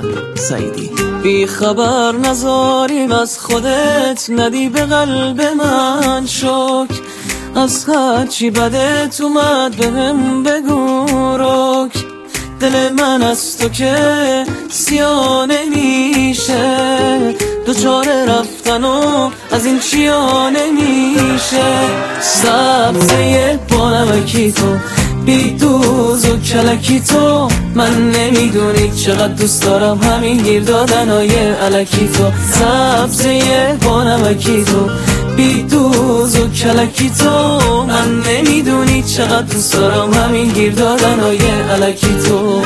محمد سعیدی. بی خبر نذاریم از خودت، ندی به قلب من شکر، از هرچی بدت اومد بهم بگو رک. دل من از تو که سیاه نمیشه، دوچار رفتن و از این چیا نمیشه. سبزه با نمکی تو، بی دوز و کلکی تو، من نمیدونی چقدر دوست دارم همین گیر دادنای الکی تو. سبزه با نمکی تو، بی دوز و کلکی تو، من نمیدونی چقدر دوست دارم همین گیر دادنای الکی تو.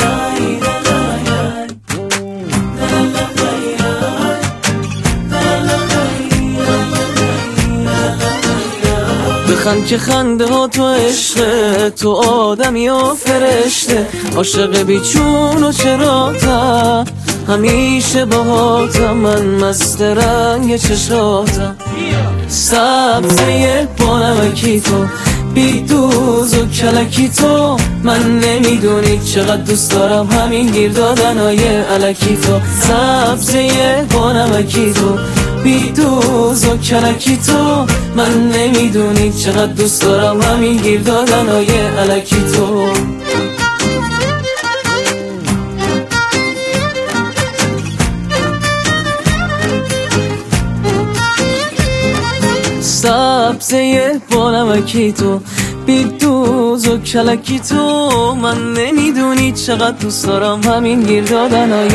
بخند که خنده ها تو عشقه، تو آدمی و فرشته، عاشق بیچون و چراتم، همیشه باهاتم، من مست رنگ چشاتم. سبزه با نمکی تو، بی دوز و کلکی تو، من نمیدونی چقدر دوست دارم همین گیر دادنای الکی تو. سبزه با نمکی تو، بی دوز و کلکی تو، من نمیدونی چقدر دوست دارم همین گیر دادنای الکی تو. سبزه با نمکی تو، بی دوز و کلکی تو، من نمیدونی چقدر دوست دارم همین گیر دادنای.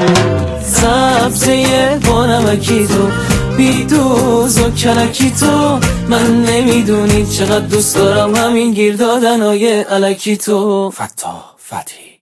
سبزه با نمکی تو، بی دوز و کلکی تو، من نمیدونی چقدر دوست دارم همین گیر دادنای الکی تو. فتاح فتحی.